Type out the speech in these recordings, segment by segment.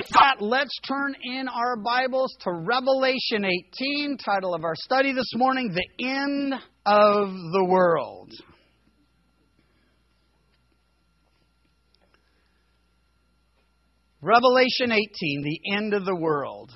with that, let's turn in our Bibles to Revelation 18, title of our study this morning, The End of the World. Revelation 18, the end of the world.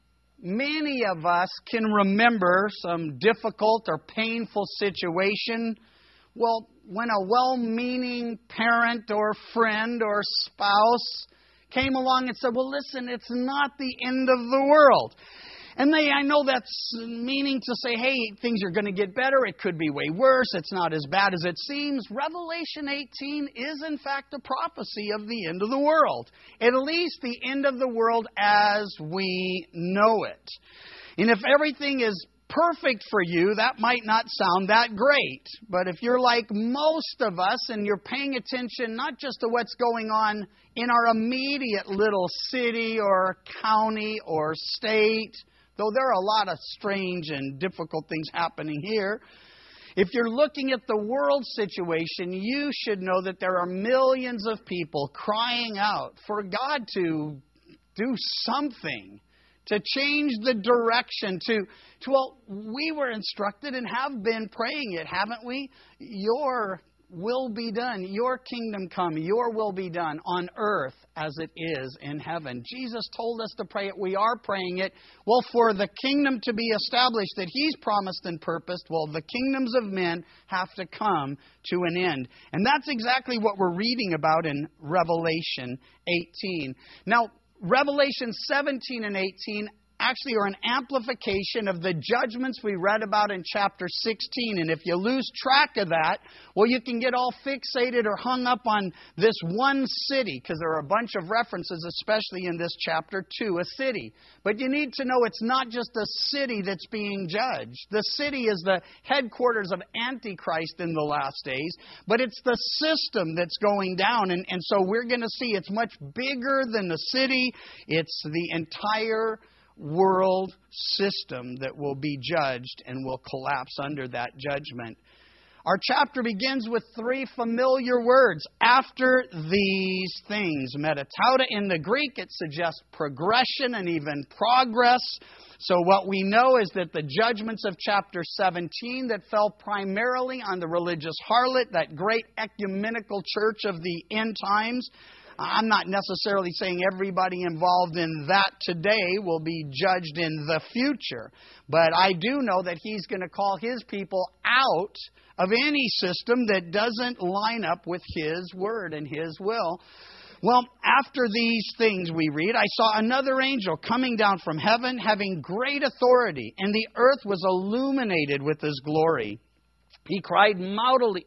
Many of us can remember some difficult or painful situation. Well, when a well-meaning parent or friend or spouse came along and said, well, listen, it's not the end of the world. And I know that's meaning to say, hey, things are going to get better. It could be way worse. It's not as bad as it seems. Revelation 18 is, in fact, a prophecy of the end of the world. At least the end of the world as we know it. And if everything is perfect for you, that might not sound that great. But if you're like most of us and you're paying attention not just to what's going on in our immediate little city or county or state, though there are a lot of strange and difficult things happening here, if you're looking at the world situation, you should know that there are millions of people crying out for God to do something, to change the direction, well, we were instructed and have been praying it, haven't we? Your will be done, your kingdom come, your will be done on earth as it is in heaven. Jesus told us to pray it. We are praying it. Well, for the kingdom to be established that He's promised and purposed, well, the kingdoms of men have to come to an end. And that's exactly what we're reading about in Revelation 18. Now, Revelation 17 and 18 actually are an amplification of the judgments we read about in chapter 16. And if you lose track of that, well, you can get all fixated or hung up on this one city, because there are a bunch of references, especially in this chapter, to a city. But you need to know it's not just a city that's being judged. The city is the headquarters of Antichrist in the last days, but it's the system that's going down. And so we're going to see it's much bigger than the city. It's the entire world system that will be judged and will collapse under that judgment. Our chapter begins with three familiar words. After these things. Metatauta in the Greek, it suggests progression and even progress. So what we know is that the judgments of chapter 17 that fell primarily on the religious harlot, that great ecumenical church of the end times, I'm not necessarily saying everybody involved in that today will be judged in the future. But I do know that He's going to call His people out of any system that doesn't line up with His word and His will. Well, after these things we read, I saw another angel coming down from heaven, having great authority, and the earth was illuminated with His glory. He cried mightily,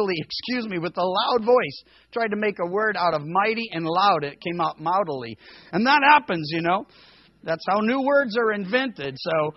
with a loud voice. Tried to make a word out of mighty and loud. It came out mightily. And that happens, you know. That's how new words are invented. So,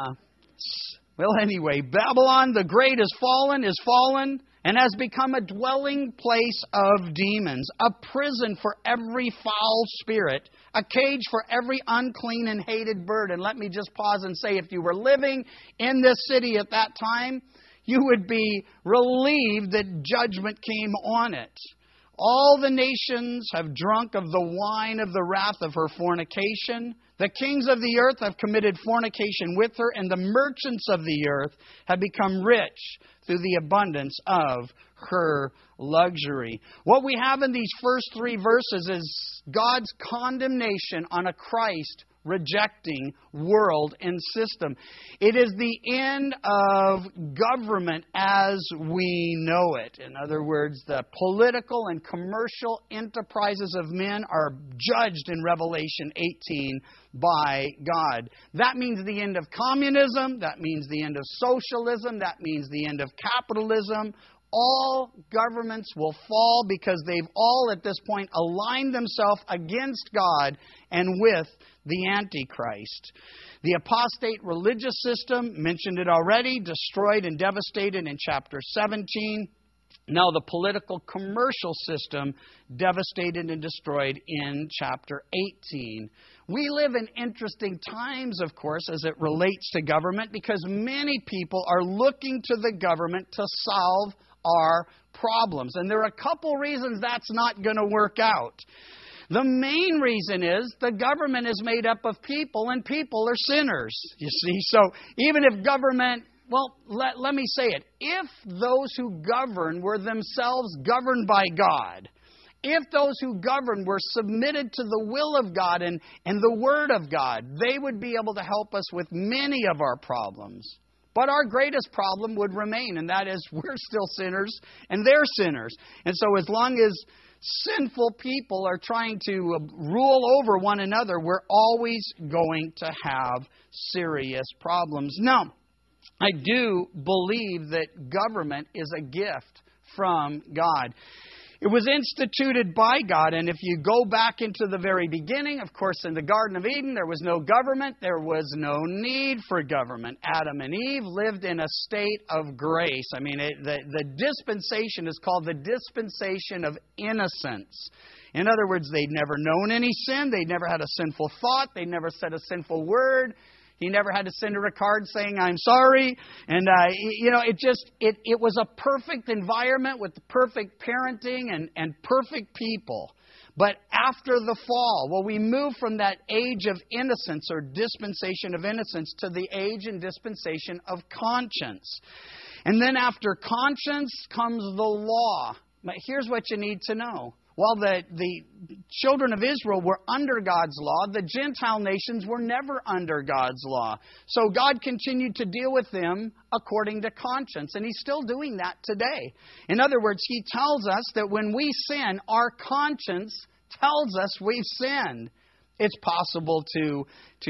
anyway, Babylon the Great is fallen, and has become a dwelling place of demons, a prison for every foul spirit, a cage for every unclean and hated bird. And let me just pause and say, if you were living in this city at that time, you would be relieved that judgment came on it. All the nations have drunk of the wine of the wrath of her fornication. The kings of the earth have committed fornication with her, and the merchants of the earth have become rich through the abundance of her luxury. What we have in these first three verses is God's condemnation on a Christ rejecting world and system. It is the end of government as we know it. In other words, the political and commercial enterprises of men are judged in Revelation 18 by God. That means the end of communism. That means the end of socialism. That means the end of capitalism. All governments will fall because they've all at this point aligned themselves against God and with the Antichrist. The apostate religious system, mentioned it already, destroyed and devastated in chapter 17. Now the political commercial system, devastated and destroyed in chapter 18. We live in interesting times, of course, as it relates to government, because many people are looking to the government to solve our problems. And there are a couple reasons that's not going to work out. The main reason is the government is made up of people, and people are sinners, you see. So even if government, well, let me say it. If those who govern were themselves governed by God, if those who govern were submitted to the will of God and the Word of God, they would be able to help us with many of our problems. But our greatest problem would remain, and that is we're still sinners and they're sinners. And so as long as sinful people are trying to rule over one another, we're always going to have serious problems. Now, I do believe that government is a gift from God. It was instituted by God, and if you go back into the very beginning, of course, in the Garden of Eden, there was no government. There was no need for government. Adam and Eve lived in a state of grace. I mean, the dispensation is called the dispensation of innocence. In other words, they'd never known any sin. They'd never had a sinful thought. They'd never said a sinful word. He never had to send her a card saying, I'm sorry. And, it was a perfect environment with perfect parenting and perfect people. But after the fall, well, we move from that age of innocence or dispensation of innocence to the age and dispensation of conscience. And then after conscience comes the law. But here's what you need to know. While the children of Israel were under God's law, the Gentile nations were never under God's law. So God continued to deal with them according to conscience, and He's still doing that today. In other words, He tells us that when we sin, our conscience tells us we've sinned. It's possible to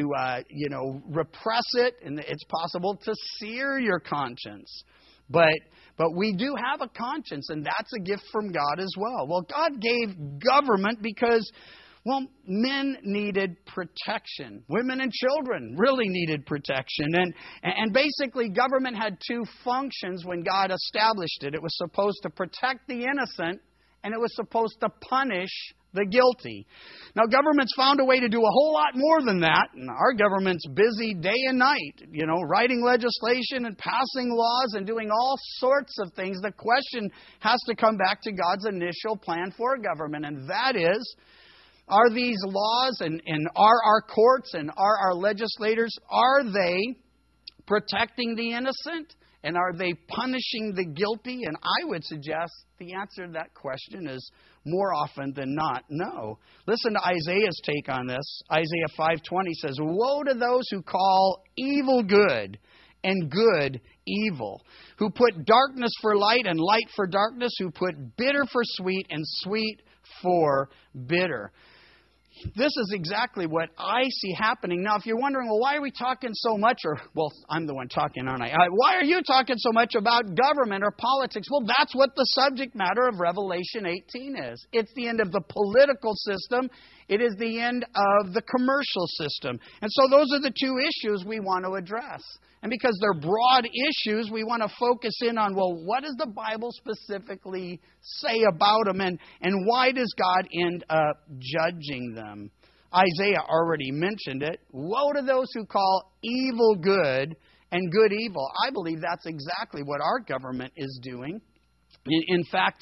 repress it, and it's possible to sear your conscience. But we do have a conscience, and that's a gift from God as well. Well, God gave government because, men needed protection. Women and children really needed protection. And basically, government had two functions when God established it. It was supposed to protect the innocent, and it was supposed to punish the guilty. Now, government's found a way to do a whole lot more than that. And our government's busy day and night, writing legislation and passing laws and doing all sorts of things. The question has to come back to God's initial plan for government, and that is, are these laws and are our courts and are our legislators, are they protecting the innocent? And are they punishing the guilty? And I would suggest the answer to that question is more often than not, no. Listen to Isaiah's take on this. Isaiah 5:20 says, "Woe to those who call evil good and good evil, who put darkness for light and light for darkness, who put bitter for sweet and sweet for bitter." This is exactly what I see happening. Now, if you're wondering, why are we talking so much? I'm the one talking, aren't I? Why are you talking so much about government or politics? Well, that's what the subject matter of Revelation 18 is. It's the end of the political system. It is the end of the commercial system. And so those are the two issues we want to address. And because they're broad issues, we want to focus in on, what does the Bible specifically say about them, and why does God end up judging them? Isaiah already mentioned it. Woe to those who call evil good and good evil. I believe that's exactly what our government is doing. In fact,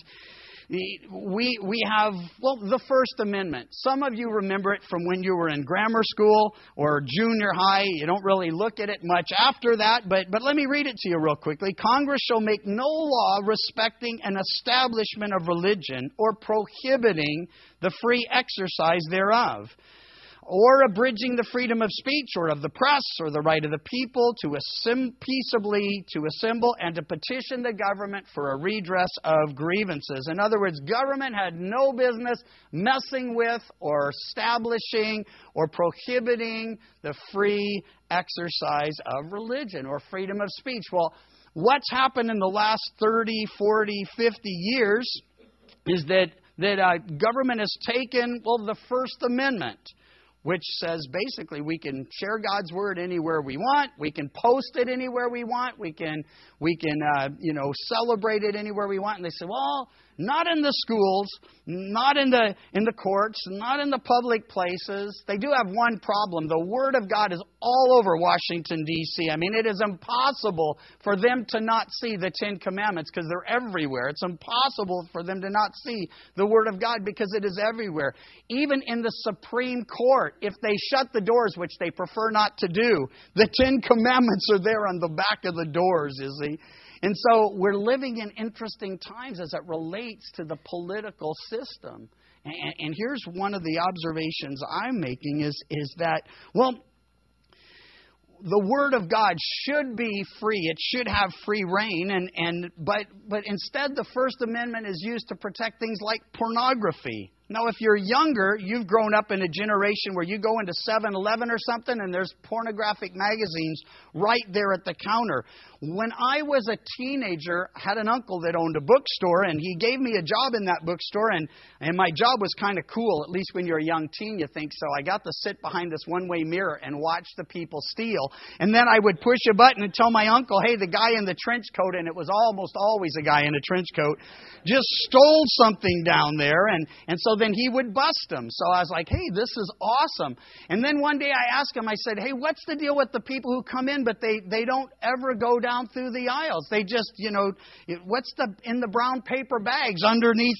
we have, the First Amendment. Some of you remember it from when you were in grammar school or junior high. You don't really look at it much after that, but let me read it to you real quickly. "Congress shall make no law respecting an establishment of religion or prohibiting the free exercise thereof, or abridging the freedom of speech or of the press or the right of the people to peaceably to assemble and to petition the government for a redress of grievances." In other words, government had no business messing with or establishing or prohibiting the free exercise of religion or freedom of speech. Well, what's happened in the last 30, 40, 50 years is that government has taken, the First Amendment, which says basically we can share God's Word anywhere we want. We can post it anywhere we want. We can celebrate it anywhere we want. And they say, Not in the schools, not in the courts, not in the public places. They do have one problem. The Word of God is all over Washington, D.C. I mean, it is impossible for them to not see the Ten Commandments because they're everywhere. It's impossible for them to not see the Word of God because it is everywhere. Even in the Supreme Court, if they shut the doors, which they prefer not to do, the Ten Commandments are there on the back of the doors, you see. And so we're living in interesting times as it relates to the political system. And here's one of the observations I'm making is that, well, the Word of God should be free. It should have free reign. But instead, the First Amendment is used to protect things like pornography. Now, if you're younger, you've grown up in a generation where you go into 7-Eleven or something and there's pornographic magazines right there at the counter. When I was a teenager, I had an uncle that owned a bookstore, and he gave me a job in that bookstore, and my job was kind of cool, at least when you're a young teen, you think so. I got to sit behind this one-way mirror and watch the people steal. And then I would push a button and tell my uncle, hey, the guy in the trench coat, and it was almost always a guy in a trench coat, just stole something down there, and so then he would bust him. So I was like, hey, this is awesome. And then one day I asked him, I said, hey, what's the deal with the people who come in, but they don't ever go down through the aisles? They just, what's in the brown paper bags underneath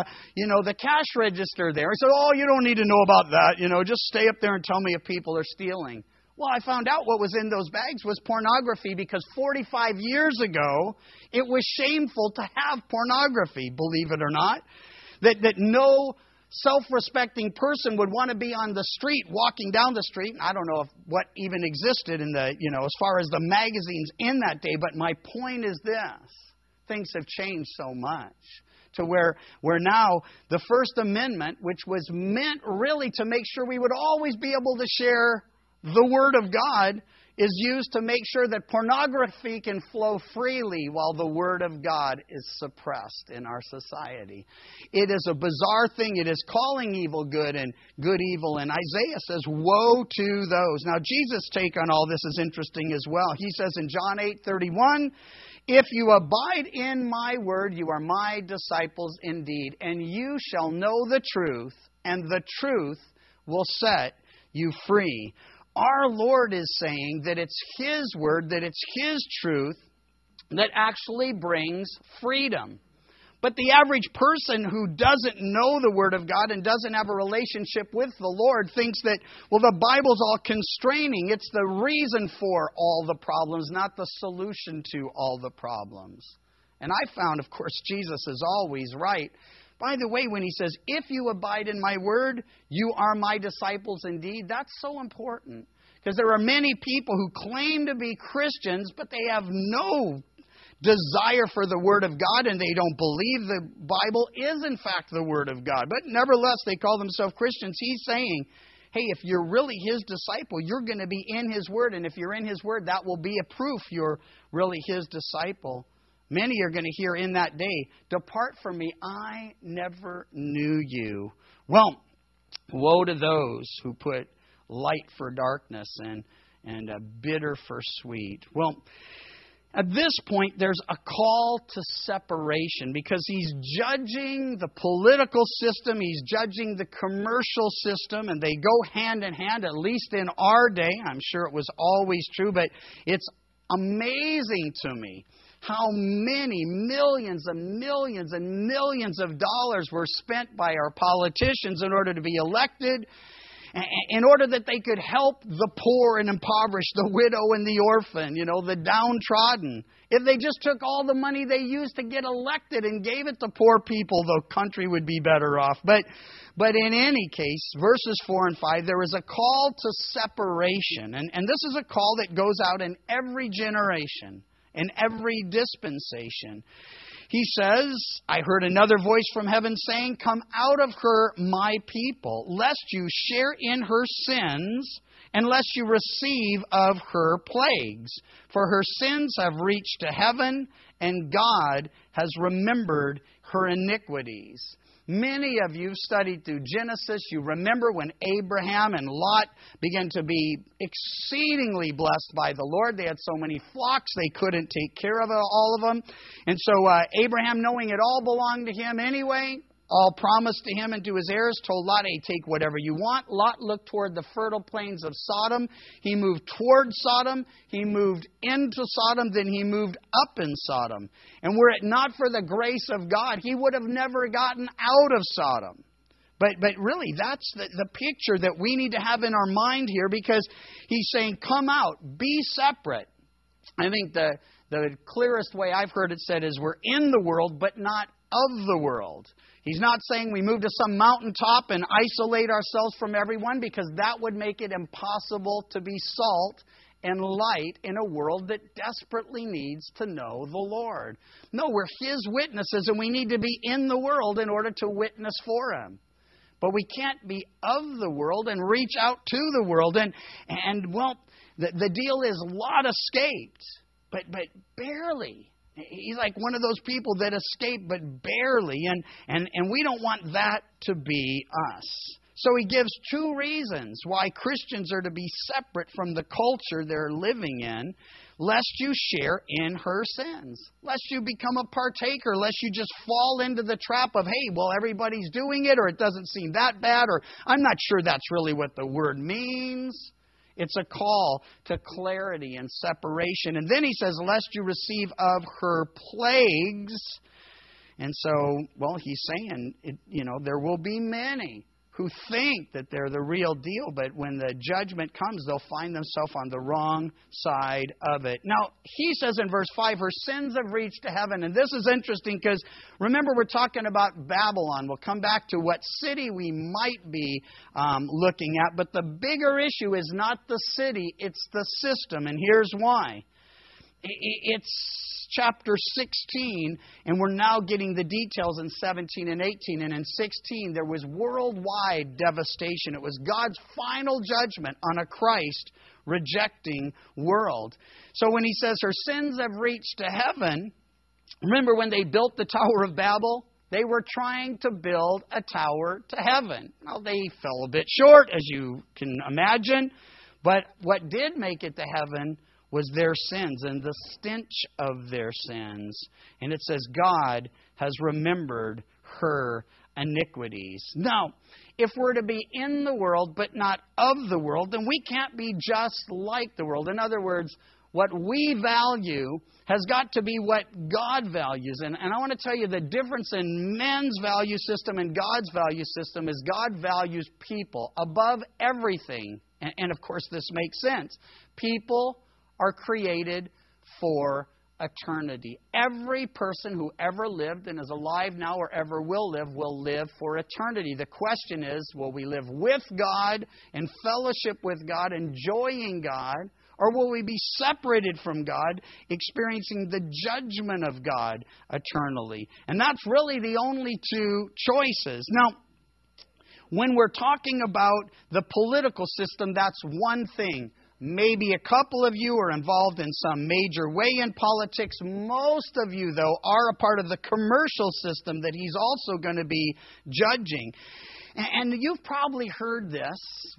the cash register there? He said, oh, you don't need to know about that. Just stay up there and tell me if people are stealing. Well, I found out what was in those bags was pornography because 45 years ago, it was shameful to have pornography, believe it or not. That no self-respecting person would want to be on the street, walking down the street. And I don't know what even existed in as far as the magazines in that day. But my point is this. Things have changed so much to where now the First Amendment, which was meant really to make sure we would always be able to share the Word of God, is used to make sure that pornography can flow freely while the Word of God is suppressed in our society. It is a bizarre thing. It is calling evil good and good evil. And Isaiah says, woe to those. Now, Jesus' take on all this is interesting as well. He says in John 8:31, if you abide in my word, you are my disciples indeed, and you shall know the truth, and the truth will set you free. Our Lord is saying that it's His Word, that it's His truth that actually brings freedom. But the average person who doesn't know the Word of God and doesn't have a relationship with the Lord thinks that, well, the Bible's all constraining. It's the reason for all the problems, not the solution to all the problems. And I found, of course, Jesus is always right. By the way, when He says, if you abide in my word, you are my disciples indeed, that's so important. Because there are many people who claim to be Christians, but they have no desire for the Word of God, and they don't believe the Bible is in fact the Word of God. But nevertheless, they call themselves Christians. He's saying, hey, if you're really His disciple, you're going to be in His Word. And if you're in His Word, that will be a proof you're really His disciple. Many are going to hear in that day, depart from me, I never knew you. Well, woe to those who put light for darkness and bitter for sweet. Well, at this point, there's a call to separation because He's judging the political system, He's judging the commercial system, and they go hand in hand, at least in our day. I'm sure it was always true, but it's amazing to me how many millions and millions and millions of dollars were spent by our politicians in order to be elected, in order that they could help the poor and impoverished, the widow and the orphan, the downtrodden. If they just took all the money they used to get elected and gave it to poor people, the country would be better off. But in any case, verses 4 and 5, there is a call to separation. And this is a call that goes out in every generation, in every dispensation. He says, I heard another voice from heaven saying, come out of her, my people, lest you share in her sins, and lest you receive of her plagues. For her sins have reached to heaven, and God has remembered her iniquities. Many of you studied through Genesis. You remember when Abraham and Lot began to be exceedingly blessed by the Lord. They had so many flocks, they couldn't take care of all of them. And so Abraham, knowing it all belonged to him anyway, all promised to him and to his heirs, told Lot, hey, take whatever you want. Lot looked toward the fertile plains of Sodom. He moved toward Sodom. He moved into Sodom. Then he moved up in Sodom. And were it not for the grace of God, he would have never gotten out of Sodom. But really, that's the picture that we need to have in our mind here, because he's saying, come out, be separate. I think the clearest way I've heard it said is we're in the world, but not of the world. He's not saying we move to some mountaintop and isolate ourselves from everyone, because that would make it impossible to be salt and light in a world that desperately needs to know the Lord. No, we're His witnesses, and we need to be in the world in order to witness for Him. But we can't be of the world and reach out to the world. And well, the deal is Lot escaped, but barely. He's like one of those people that escape but barely, and we don't want that to be us. So he gives two reasons why Christians are to be separate from the culture they're living in, lest you share in her sins, lest you become a partaker, lest you just fall into the trap of, hey, well, everybody's doing it, or it doesn't seem that bad, or I'm not sure that's really what the word means. It's a call to clarity and separation. And then he says, lest you receive of her plagues. And so, well, he's saying, there will be many who think that they're the real deal, but when the judgment comes, they'll find themselves on the wrong side of it. Now, he says in verse 5, her sins have reached to heaven. And this is interesting because, remember, we're talking about Babylon. We'll come back to what city we might be looking at. But the bigger issue is not the city, it's the system. And here's why. It's chapter 16, and we're now getting the details in 17 and 18. And in 16, there was worldwide devastation. It was God's final judgment on a Christ-rejecting world. So when he says her sins have reached to heaven, remember when they built the Tower of Babel? They were trying to build a tower to heaven. Now, they fell a bit short, as you can imagine. But what did make it to heaven was their sins and the stench of their sins. And it says God has remembered her iniquities. Now, if we're to be in the world but not of the world, then we can't be just like the world. In other words, what we value has got to be what God values. And I want to tell you the difference in men's value system and God's value system is God values people above everything. And of course, this makes sense. People are created for eternity. Every person who ever lived and is alive now or ever will live for eternity. The question is, will we live with God, in fellowship with God, enjoying God, or will we be separated from God, experiencing the judgment of God eternally? And that's really the only two choices. Now, when we're talking about the political system, that's one thing. Maybe a couple of you are involved in some major way in politics. Most of you, though, are a part of the commercial system that he's also going to be judging. And you've probably heard this.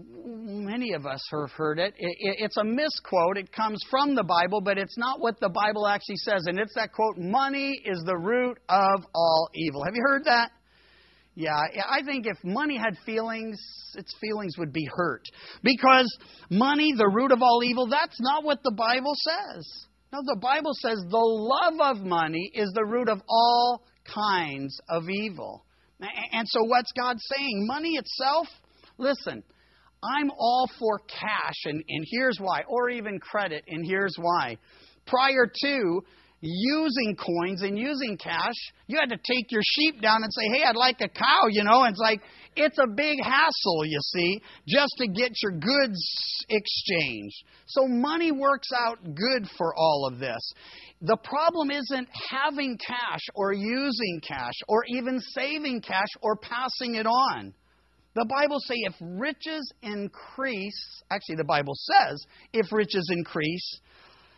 Many of us have heard it. It's a misquote. It comes from the Bible, but it's not what the Bible actually says. And it's that quote, money is the root of all evil. Have you heard that? Yeah, I think if money had feelings, its feelings would be hurt. Because money, the root of all evil, that's not what the Bible says. No, the Bible says the love of money is the root of all kinds of evil. And so what's God saying? Money itself, listen, I'm all for cash, and here's why. Or even credit, and here's why. Prior to using coins and using cash, you had to take your sheep down and say, hey, I'd like a cow, It's like, it's a big hassle, you see, just to get your goods exchanged. So money works out good for all of this. The problem isn't having cash or using cash or even saving cash or passing it on. The Bible says if riches increase, actually the Bible says, if riches increase,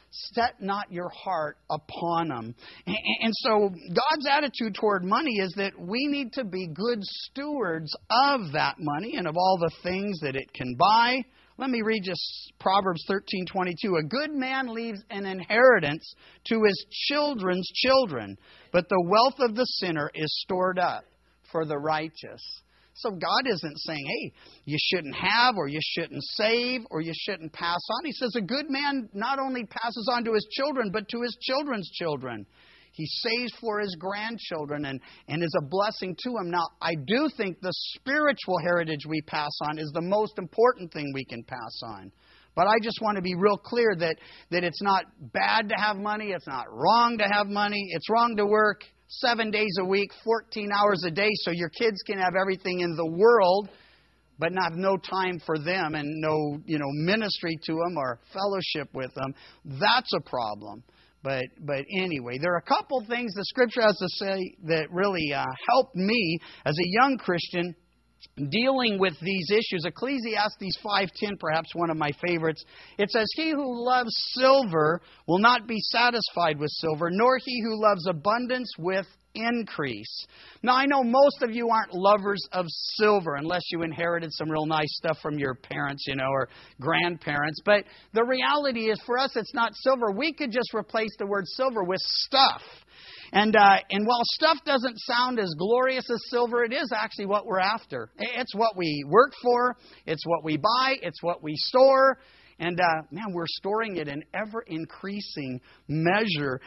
set not your heart upon them. And so God's attitude toward money is that we need to be good stewards of that money and of all the things that it can buy. Let me read just Proverbs 13:22. A good man leaves an inheritance to his children's children, but the wealth of the sinner is stored up for the righteous. So God isn't saying, hey, you shouldn't have or you shouldn't save or you shouldn't pass on. He says a good man not only passes on to his children, but to his children's children. He saves for his grandchildren and is a blessing to them. Now, I do think the spiritual heritage we pass on is the most important thing we can pass on. But I just want to be real clear that it's not bad to have money. It's not wrong to have money. It's wrong to work 7 days a week, 14 hours a day, so your kids can have everything in the world, but have no time for them and no, ministry to them or fellowship with them. That's a problem. But anyway, there are a couple things the Scripture has to say that really helped me as a young Christian dealing with these issues. Ecclesiastes 5:10, perhaps one of my favorites. It says, he who loves silver will not be satisfied with silver, nor he who loves abundance with increase. Now, I know most of you aren't lovers of silver unless you inherited some real nice stuff from your parents, or grandparents. But the reality is for us, it's not silver. We could just replace the word silver with stuff. And while stuff doesn't sound as glorious as silver, it is actually what we're after. It's what we work for. It's what we buy. It's what we store. And, we're storing it in ever-increasing measure.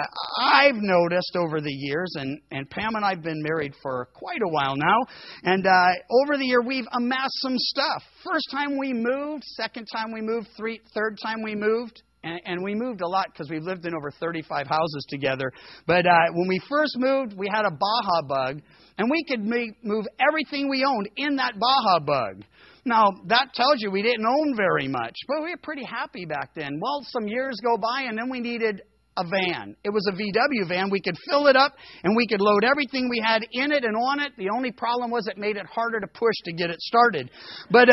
I've noticed over the years, and Pam and I have been married for quite a while now, and over the year we've amassed some stuff. First time we moved, second time we moved, third time we moved. And we moved a lot because we've lived in over 35 houses together. But when we first moved, we had a Baja Bug, and we could move everything we owned in that Baja Bug. Now, that tells you we didn't own very much, but we were pretty happy back then. Well, some years go by, and then we needed a van. It was a VW van. We could fill it up, and we could load everything we had in it and on it. The only problem was it made it harder to push to get it started. But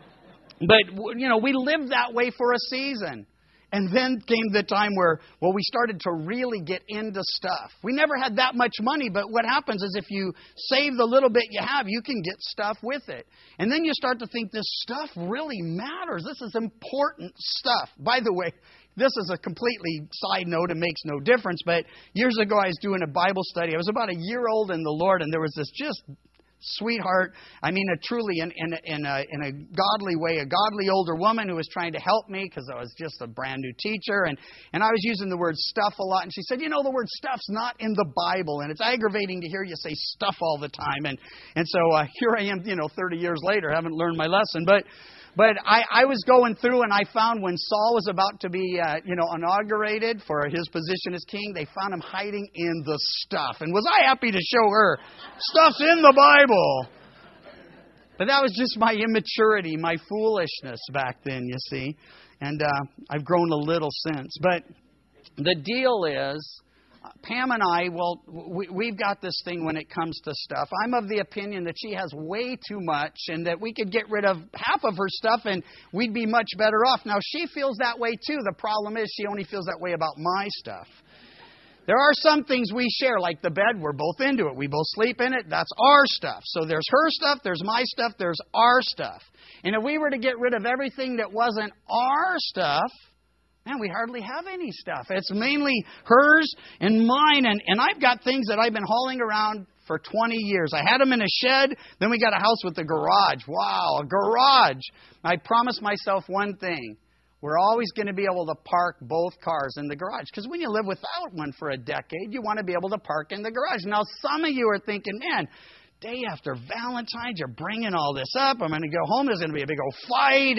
we lived that way for a season. And then came the time where, we started to really get into stuff. We never had that much money, but what happens is if you save the little bit you have, you can get stuff with it. And then you start to think this stuff really matters. This is important stuff. By the way, this is a completely side note. It makes no difference. But years ago, I was doing a Bible study. I was about a year old in the Lord, and there was this just sweetheart, truly in a godly way, a godly older woman who was trying to help me because I was just a brand new teacher, and I was using the word stuff a lot, and she said, the word stuff's not in the Bible, and it's aggravating to hear you say stuff all the time, and so here I am, 30 years later, haven't learned my lesson, but I was going through, and I found when Saul was about to be, inaugurated for his position as king, they found him hiding in the stuff. And was I happy to show her stuff's in the Bible? But that was just my immaturity, my foolishness back then, you see. And I've grown a little since. But the deal is, Pam and I, we've got this thing when it comes to stuff. I'm of the opinion that she has way too much and that we could get rid of half of her stuff and we'd be much better off. Now, she feels that way too. The problem is she only feels that way about my stuff. There are some things we share, like the bed. We're both into it. We both sleep in it. That's our stuff. So there's her stuff, there's my stuff, there's our stuff. And if we were to get rid of everything that wasn't our stuff, man, we hardly have any stuff. It's mainly hers and mine. And I've got things that I've been hauling around for 20 years. I had them in a shed. Then we got a house with a garage. Wow, a garage. I promised myself one thing. We're always going to be able to park both cars in the garage. Because when you live without one for a decade, you want to be able to park in the garage. Now, some of you are thinking, man, day after Valentine's, you're bringing all this up. I'm going to go home. There's going to be a big old fight.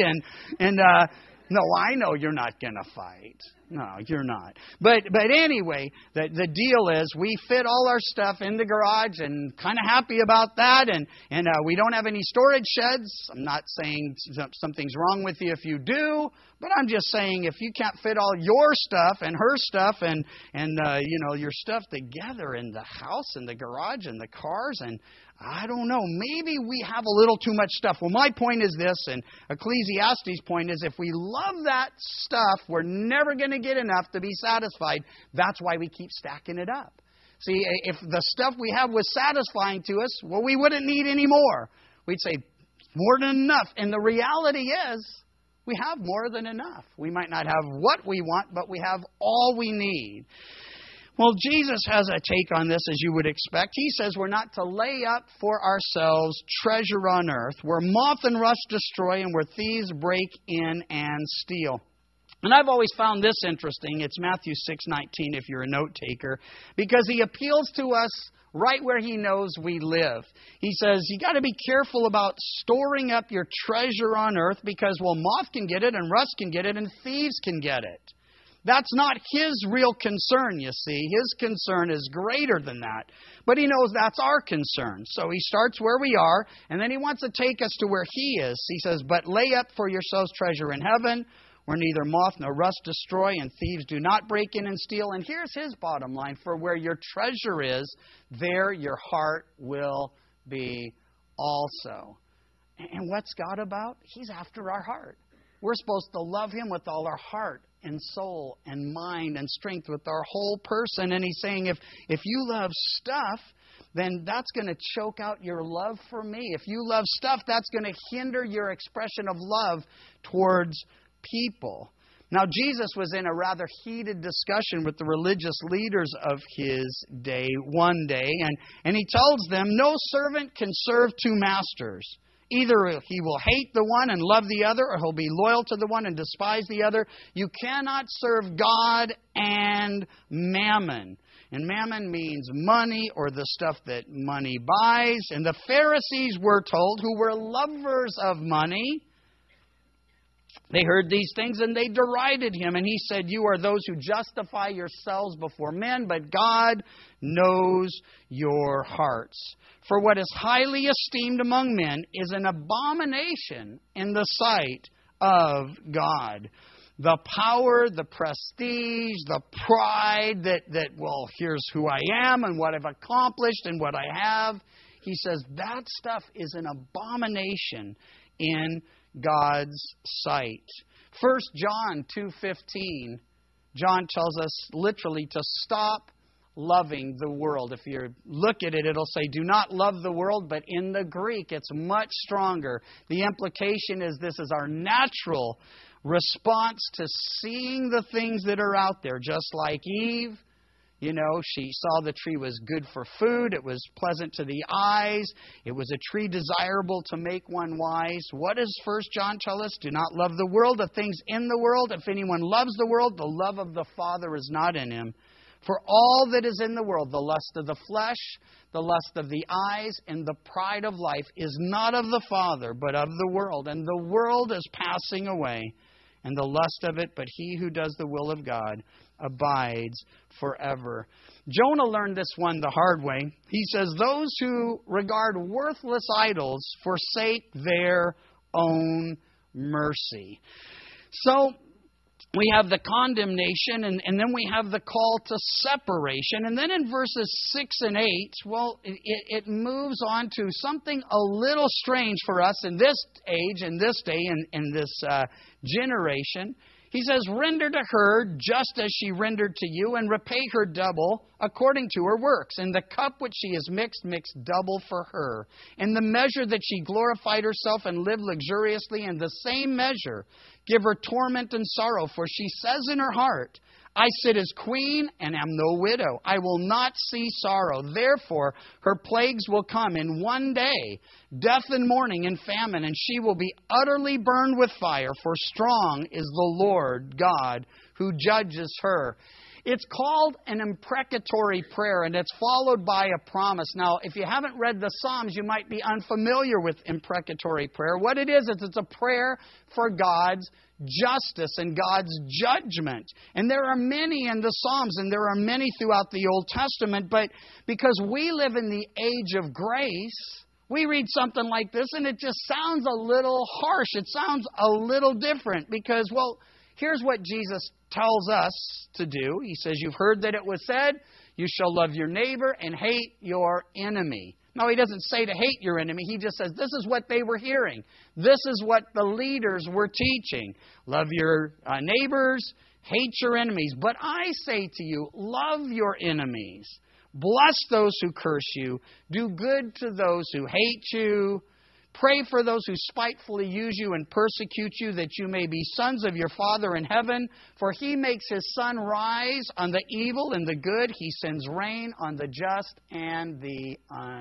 No, I know you're not going to fight. No, you're not. But anyway, the deal is we fit all our stuff in the garage and kind of happy about that. And we don't have any storage sheds. I'm not saying something's wrong with you if you do, but I'm just saying if you can't fit all your stuff and her stuff and your stuff together in the house and the garage and the cars, and I don't know. Maybe we have a little too much stuff. Well, my point is this, and Ecclesiastes' point is, if we love that stuff, we're never going to get enough to be satisfied. That's why we keep stacking it up. See, if the stuff we have was satisfying to us, well, we wouldn't need any more. We'd say, more than enough. And the reality is, we have more than enough. We might not have what we want, but we have all we need. Well, Jesus has a take on this, as you would expect. He says we're not to lay up for ourselves treasure on earth, where moth and rust destroy and where thieves break in and steal. And I've always found this interesting. It's Matthew 6:19 if you're a note taker, because he appeals to us right where he knows we live. He says, you got to be careful about storing up your treasure on earth because, well, moth can get it and rust can get it and thieves can get it. That's not his real concern, you see. His concern is greater than that. But he knows that's our concern. So he starts where we are, and then he wants to take us to where he is. He says, but lay up for yourselves treasure in heaven, where neither moth nor rust destroy, and thieves do not break in and steal. And here's his bottom line. For where your treasure is, there your heart will be also. And what's God about? He's after our heart. We're supposed to love Him with all our heart and soul and mind and strength, with our whole person. And He's saying, if you love stuff, then that's going to choke out your love for me. If you love stuff, that's going to hinder your expression of love towards people. Now, Jesus was in a rather heated discussion with the religious leaders of His day one day, and He tells them, no servant can serve two masters. Either he will hate the one and love the other, or he'll be loyal to the one and despise the other. You cannot serve God and mammon. And mammon means money, or the stuff that money buys. And the Pharisees, we're told, who were lovers of money, they heard these things and they derided Him. And He said, you are those who justify yourselves before men, but God knows your hearts. For what is highly esteemed among men is an abomination in the sight of God. The power, the prestige, the pride that well, here's who I am and what I've accomplished and what I have. He says that stuff is an abomination in God's sight. 1 John 2:15, John tells us literally to stop loving the world. If you look at it, it'll say, do not love the world, but in the Greek, it's much stronger. The implication is this is our natural response to seeing the things that are out there, just like Eve. You know, she saw the tree was good for food. It was pleasant to the eyes. It was a tree desirable to make one wise. What does 1 John tell us? Do not love the world, the things in the world. If anyone loves the world, the love of the Father is not in him. For all that is in the world, the lust of the flesh, the lust of the eyes, and the pride of life is not of the Father, but of the world. And the world is passing away, and the lust of it, but he who does the will of God abides forever. Jonah learned this one the hard way. He says, those who regard worthless idols forsake their own mercy. So we have the condemnation, and then we have the call to separation. And then in verses 6 and 8, well, it moves on to something a little strange for us in this age, in this day, in this generation. He says, render to her just as she rendered to you, and repay her double according to her works. And the cup which she has mixed, mix double for her. In the measure that she glorified herself and lived luxuriously, in the same measure give her torment and sorrow. For she says in her heart, I sit as queen and am no widow. I will not see sorrow. Therefore, her plagues will come in one day, death and mourning and famine, and she will be utterly burned with fire, for strong is the Lord God who judges her. It's called an imprecatory prayer, and it's followed by a promise. Now, if you haven't read the Psalms, you might be unfamiliar with imprecatory prayer. What it is it's a prayer for God's justice and God's judgment. And there are many in the Psalms, and there are many throughout the Old Testament, but because we live in the age of grace, we read something like this, and it just sounds a little harsh. It sounds a little different because, well, here's what Jesus tells us to do. He says, you've heard that it was said, you shall love your neighbor and hate your enemy. No, he doesn't say to hate your enemy. He just says this is what they were hearing. This is what the leaders were teaching. Love your neighbors, hate your enemies. But I say to you, love your enemies. Bless those who curse you. Do good to those who hate you. Pray for those who spitefully use you and persecute you, that you may be sons of your Father in heaven. For He makes His sun rise on the evil and the good. He sends rain on the just and the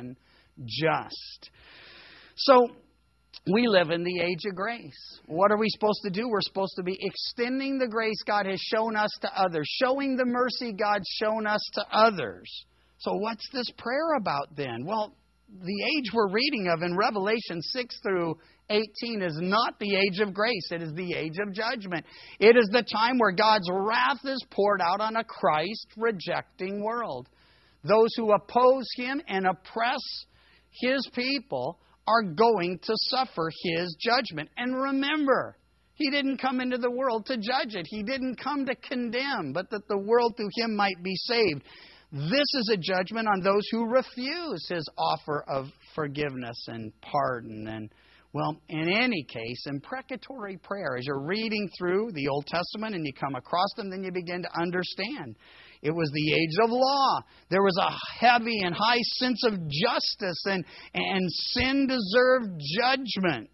unjust. So, we live in the age of grace. What are we supposed to do? We're supposed to be extending the grace God has shown us to others, showing the mercy God's shown us to others. So what's this prayer about then? Well, the age we're reading of in Revelation 6 through 18 is not the age of grace. It is the age of judgment. It is the time where God's wrath is poured out on a Christ-rejecting world. Those who oppose Him and oppress His people are going to suffer His judgment. And remember, He didn't come into the world to judge it. He didn't come to condemn, but that the world through Him might be saved. This is a judgment on those who refuse His offer of forgiveness and pardon. And, well, in any case, imprecatory prayer, as you're reading through the Old Testament and you come across them, then you begin to understand. It was the age of law. There was a heavy and high sense of justice, and sin deserved judgment.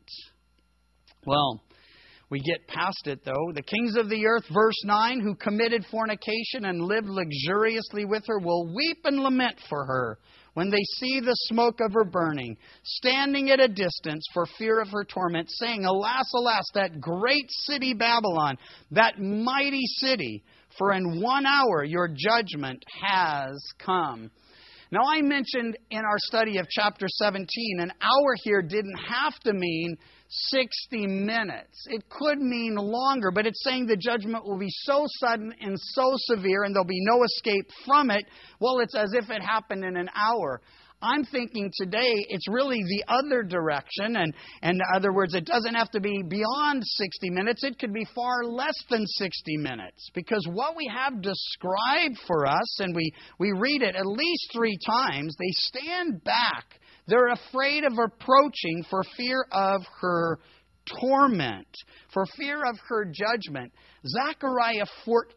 Well, we get past it, though. The kings of the earth, verse 9, who committed fornication and lived luxuriously with her, will weep and lament for her when they see the smoke of her burning, standing at a distance for fear of her torment, saying, Alas, alas, that great city Babylon, that mighty city, for in 1 hour your judgment has come. Now, I mentioned in our study of chapter 17, an hour here didn't have to mean 60 minutes. It could mean longer, but it's saying the judgment will be so sudden and so severe and there'll be no escape from it. Well, it's as if it happened in an hour. I'm thinking today it's really the other direction. And in other words, it doesn't have to be beyond 60 minutes. It could be far less than 60 minutes. Because what we have described for us, and we read it at least 3 times, they stand back. They're afraid of approaching for fear of her torment, for fear of her judgment. Zechariah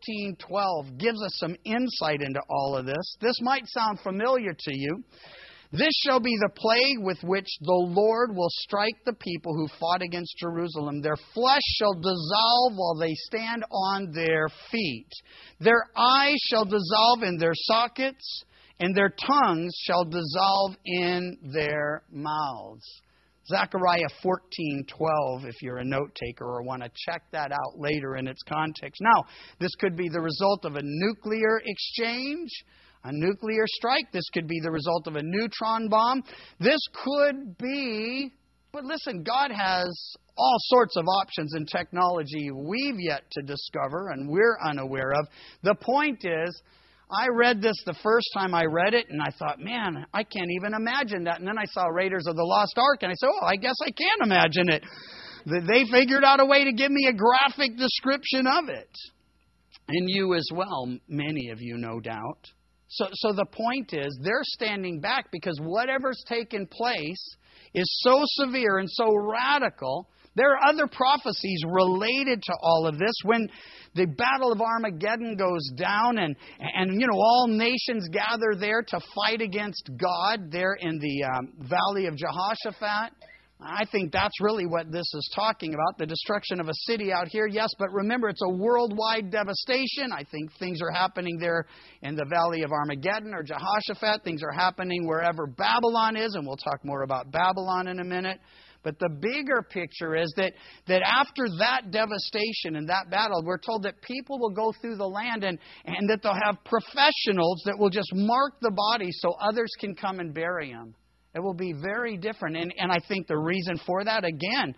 14:12 gives us some insight into all of this. This might sound familiar to you. This shall be the plague with which the Lord will strike the people who fought against Jerusalem. Their flesh shall dissolve while they stand on their feet. Their eyes shall dissolve in their sockets, and their tongues shall dissolve in their mouths. Zechariah 14:12, if you're a note taker or want to check that out later in its context. Now, this could be the result of a nuclear exchange, a nuclear strike. This could be the result of a neutron bomb. This could be, but listen, God has all sorts of options and technology we've yet to discover and we're unaware of. The point is, I read this the first time I read it, and I thought, man, I can't even imagine that. And then I saw Raiders of the Lost Ark, and I said, I guess I can imagine it. They figured out a way to give me a graphic description of it. And you as well, many of you, no doubt. So the point is, they're standing back because whatever's taken place is so severe and so radical. There are other prophecies related to all of this. When the Battle of Armageddon goes down and all nations gather there to fight against God there in the Valley of Jehoshaphat, I think that's really what this is talking about, the destruction of a city out here. Yes, but remember, it's a worldwide devastation. I think things are happening there in the Valley of Armageddon or Jehoshaphat. Things are happening wherever Babylon is, and we'll talk more about Babylon in a minute. But the bigger picture is that after that devastation and that battle, we're told that people will go through the land and that they'll have professionals that will just mark the body so others can come and bury them. It will be very different. And I think the reason for that, again,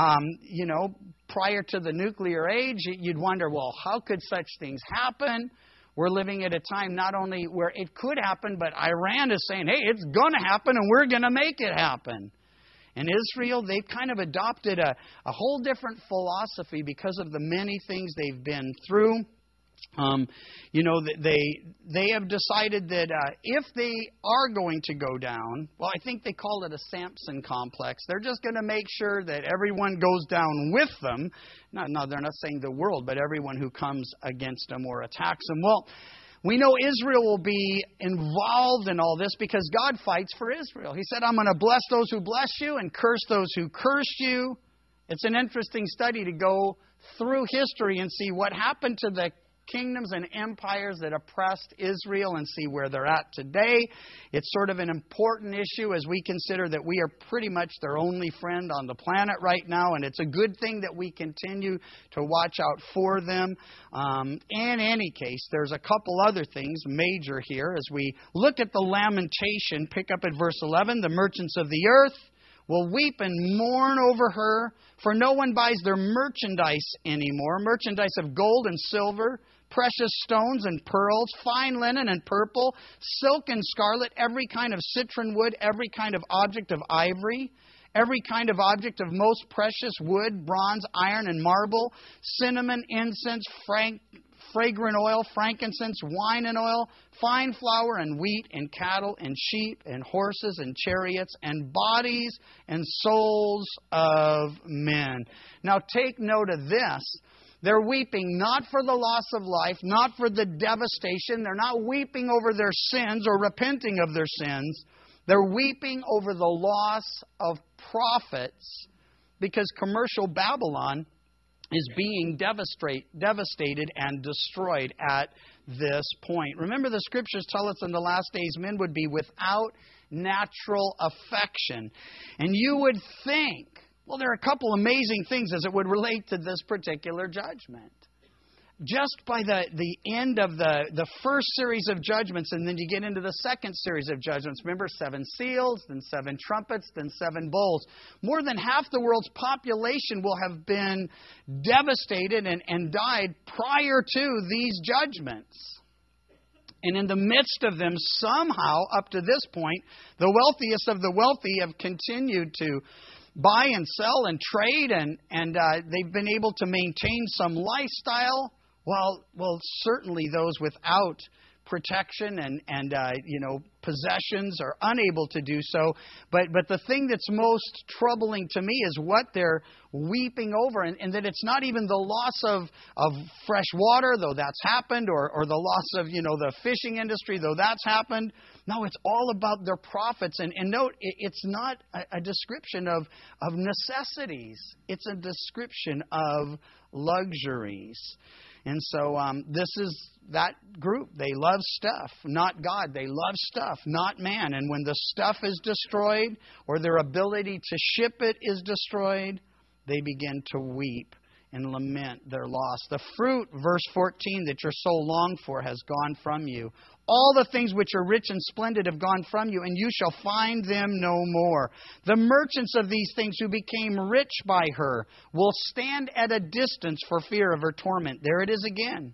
prior to the nuclear age, you'd wonder, well, how could such things happen? We're living at a time not only where it could happen, but Iran is saying, hey, it's going to happen and we're going to make it happen. And Israel, they've kind of adopted a whole different philosophy because of the many things they've been through. They have decided that if they are going to go down, well, I think they call it a Samson complex. They're just going to make sure that everyone goes down with them. No, they're not saying the world, but everyone who comes against them or attacks them. Well, we know Israel will be involved in all this because God fights for Israel. He said, I'm going to bless those who bless you and curse those who curse you. It's an interesting study to go through history and see what happened to the kingdoms and empires that oppressed Israel and see where they're at today. It's sort of an important issue as we consider that we are pretty much their only friend on the planet right now, and it's a good thing that we continue to watch out for them. In any case, there's a couple other things major here as we look at the lamentation. Pick up at verse 11. The merchants of the earth will weep and mourn over her, for no one buys their merchandise anymore. Merchandise of gold and silver, precious stones and pearls, fine linen and purple, silk and scarlet, every kind of citron wood, every kind of object of ivory, every kind of object of most precious wood, bronze, iron, and marble, cinnamon, incense, fragrant oil, frankincense, wine and oil, fine flour and wheat and cattle and sheep and horses and chariots and bodies and souls of men. Now take note of this. They're weeping not for the loss of life, not for the devastation. They're not weeping over their sins or repenting of their sins. They're weeping over the loss of profits because commercial Babylon is being devastated and destroyed at this point. Remember, the Scriptures tell us in the last days men would be without natural affection. And you would think, well, there are a couple amazing things as it would relate to this particular judgment. Just by the end of the first series of judgments, and then you get into the second series of judgments. Remember, 7 seals, then 7 trumpets, then 7 bowls. More than half the world's population will have been devastated and died prior to these judgments. And in the midst of them, somehow, up to this point, the wealthiest of the wealthy have continued to buy and sell and trade, and they've been able to maintain some lifestyle. Well, certainly those without protection and possessions are unable to do so. But the thing that's most troubling to me is what they're weeping over, and that it's not even the loss of fresh water, though that's happened, or the loss of the fishing industry, though that's happened. No, it's all about their profits. And note, it's not a description of necessities. It's a description of luxuries. And so this is that group. They love stuff, not God. They love stuff, not man. And when the stuff is destroyed or their ability to ship it is destroyed, they begin to weep and lament their loss. The fruit, verse 14, that your soul longed for has gone from you. All the things which are rich and splendid have gone from you, and you shall find them no more. The merchants of these things who became rich by her will stand at a distance for fear of her torment. There it is again.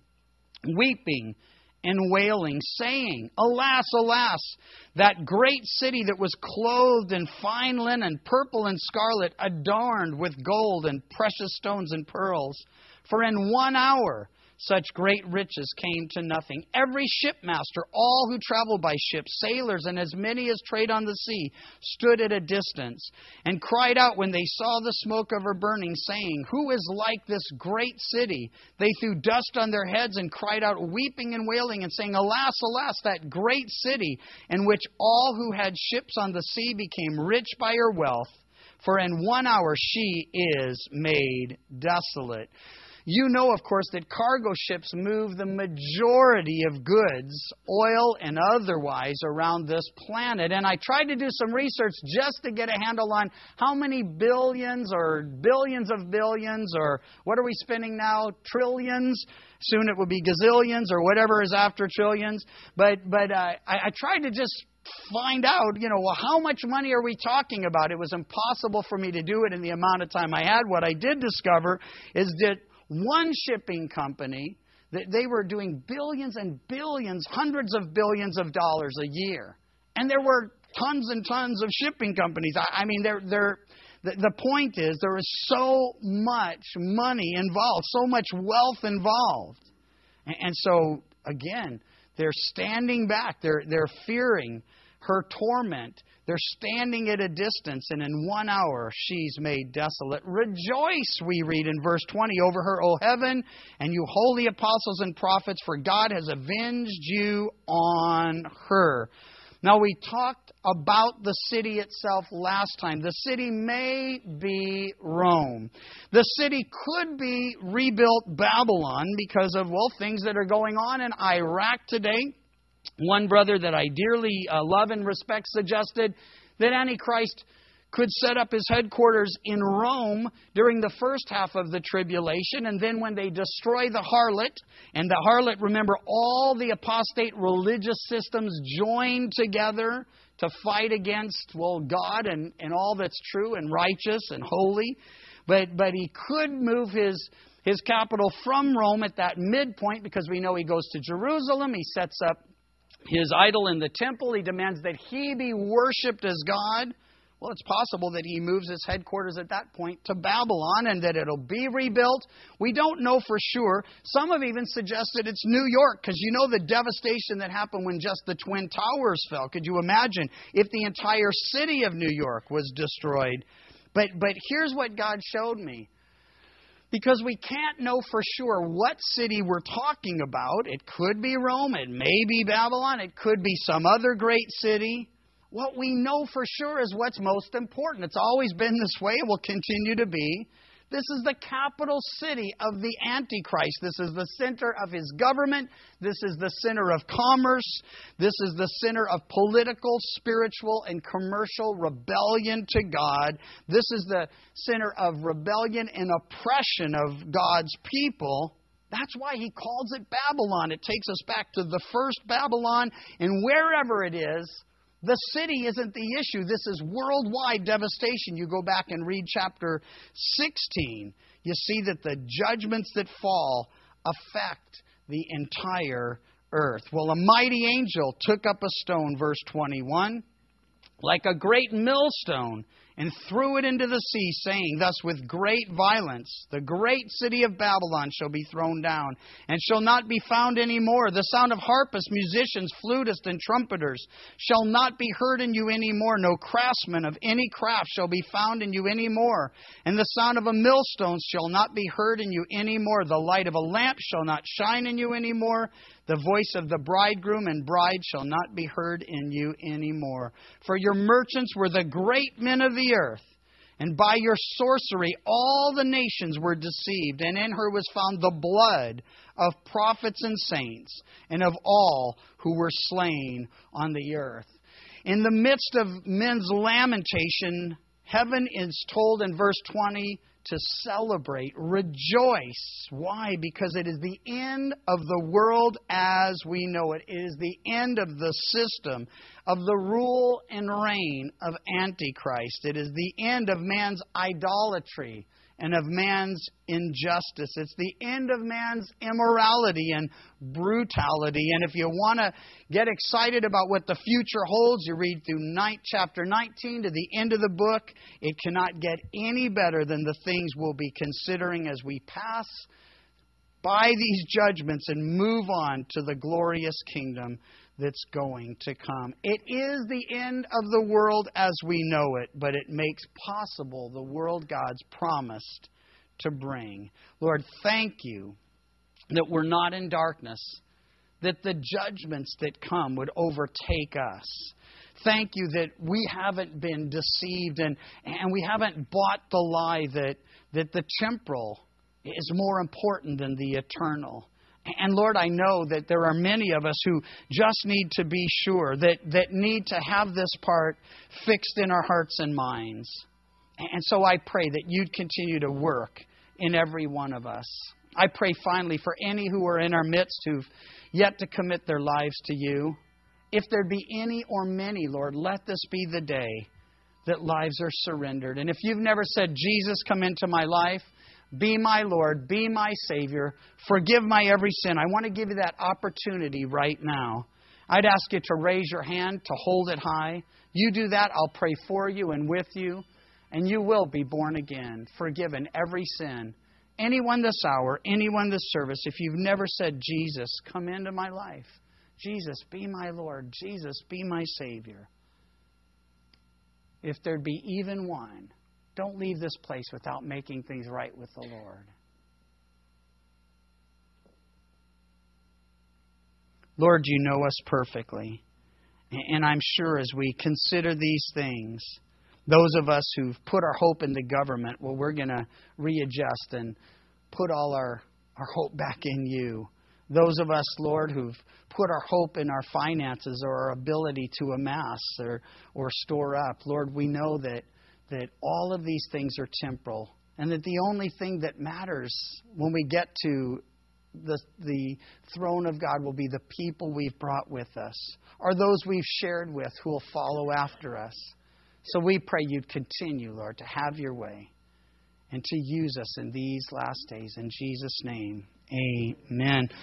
Weeping and wailing, saying, Alas, alas, that great city that was clothed in fine linen, purple and scarlet, adorned with gold and precious stones and pearls. For in 1 hour such great riches came to nothing. Every shipmaster, all who traveled by ship, sailors, and as many as trade on the sea, stood at a distance and cried out when they saw the smoke of her burning, saying, Who is like this great city? They threw dust on their heads and cried out, weeping and wailing, and saying, Alas, alas, that great city, in which all who had ships on the sea became rich by her wealth. For in 1 hour she is made desolate. You know, of course, that cargo ships move the majority of goods, oil and otherwise, around this planet. And I tried to do some research just to get a handle on how many billions or billions of billions, or what are we spending now? Trillions? Soon it will be gazillions or whatever is after trillions. But I tried to just find out, how much money are we talking about? It was impossible for me to do it in the amount of time I had. What I did discover is that one shipping company, they were doing billions and billions, hundreds of billions of dollars a year. And there were tons and tons of shipping companies. I mean, the point is there is so much money involved, so much wealth involved. And so, again, they're standing back. They're fearing her torment. They're standing at a distance, and in 1 hour she's made desolate. Rejoice, we read in verse 20, over her, O heaven, and you holy apostles and prophets, for God has avenged you on her. Now, we talked about the city itself last time. The city may be Rome. The city could be rebuilt Babylon because of, things that are going on in Iraq today. One brother that I dearly love and respect suggested that Antichrist could set up his headquarters in Rome during the first half of the tribulation, and then when they destroy the harlot, and the harlot, remember, all the apostate religious systems join together to fight against, God and all that's true and righteous and holy. But he could move his capital from Rome at that midpoint, because we know he goes to Jerusalem, he sets up his idol in the temple, he demands that he be worshipped as God. Well, it's possible that he moves his headquarters at that point to Babylon and that it'll be rebuilt. We don't know for sure. Some have even suggested it's New York, because you know the devastation that happened when just the Twin Towers fell. Could you imagine if the entire city of New York was destroyed? But here's what God showed me. Because we can't know for sure what city we're talking about. It could be Rome, it may be Babylon, it could be some other great city. What we know for sure is what's most important. It's always been this way. It will continue to be. This is the capital city of the Antichrist. This is the center of his government. This is the center of commerce. This is the center of political, spiritual, and commercial rebellion to God. This is the center of rebellion and oppression of God's people. That's why he calls it Babylon. It takes us back to the first Babylon, and wherever it is, the city isn't the issue. This is worldwide devastation. You go back and read chapter 16. You see that the judgments that fall affect the entire earth. Well, a mighty angel took up a stone, verse 21, like a great millstone, and threw it into the sea, saying thus, with great violence, the great city of Babylon shall be thrown down, and shall not be found any more. The sound of harpists, musicians, flutists, and trumpeters shall not be heard in you any more. No craftsman of any craft shall be found in you any more. And the sound of a millstone shall not be heard in you any more. The light of a lamp shall not shine in you any more. The voice of the bridegroom and bride shall not be heard in you any more. For your merchants were the great men of the earth, and by your sorcery all the nations were deceived, and in her was found the blood of prophets and saints, and of all who were slain on the earth. In the midst of men's lamentation, heaven is told in verse 20 to celebrate, rejoice. Why? Because it is the end of the world as we know it. It is the end of the system, of the rule and reign of Antichrist. It is the end of man's idolatry and of man's injustice. It's the end of man's immorality and brutality. And if you want to get excited about what the future holds, you read through chapter 19 to the end of the book. It cannot get any better than the things we'll be considering as we pass by these judgments and move on to the glorious kingdom that's going to come. It is the end of the world as we know it, but it makes possible the world God's promised to bring. Lord, thank you that we're not in darkness, that the judgments that come would overtake us. Thank you that we haven't been deceived and we haven't bought the lie that the temporal is more important than the eternal. And Lord, I know that there are many of us who just need to be sure, that need to have this part fixed in our hearts and minds. And so I pray that you'd continue to work in every one of us. I pray finally for any who are in our midst who've yet to commit their lives to you. If there be any or many, Lord, let this be the day that lives are surrendered. And if you've never said, Jesus, come into my life, be my Lord, be my Savior, forgive my every sin, I want to give you that opportunity right now. I'd ask you to raise your hand, to hold it high. You do that, I'll pray for you and with you, and you will be born again, forgiven every sin, anyone this hour, anyone this service, if you've never said, Jesus, come into my life. Jesus, be my Lord. Jesus, be my Savior. If there'd be even one, don't leave this place without making things right with the Lord. Lord, you know us perfectly. And I'm sure as we consider these things, those of us who've put our hope in the government, well, we're going to readjust and put all our hope back in you. Those of us, Lord, who've put our hope in our finances or our ability to amass or store up, Lord, we know that all of these things are temporal and that the only thing that matters when we get to the throne of God will be the people we've brought with us or those we've shared with who will follow after us. So we pray you'd continue, Lord, to have your way and to use us in these last days. In Jesus' name, amen.